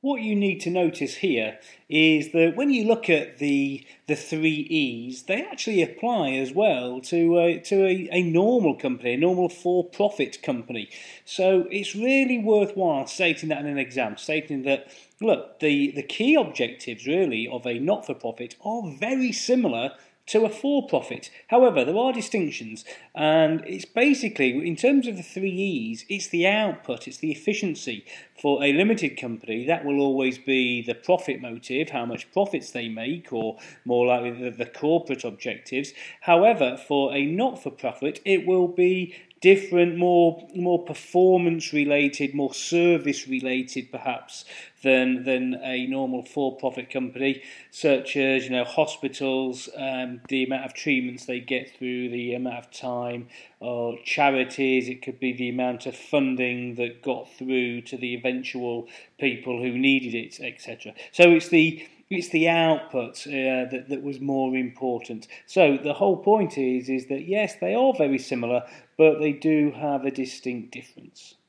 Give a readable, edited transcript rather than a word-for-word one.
what you need to notice here is that when you look at the three E's, they actually apply as well to a normal company, a normal for-profit company. So it's really worthwhile stating that in an exam, stating that, look, the key objectives really of a not-for-profit are very similar to a for-profit. However, there are distinctions, and it's basically, in terms of the three E's, it's the output, it's the efficiency. For a limited company, that will always be the profit motive, how much profits they make, or more likely the corporate objectives. However, for a not-for-profit, it will be different, more performance related, more service related perhaps than a normal for-profit company, such as hospitals, the amount of treatments they get through, the amount of time, or charities, it could be the amount of funding that got through to the eventual people who needed it, etc. So it's the output that was more important. So the whole point is that yes, they are very similar, but they do have a distinct difference.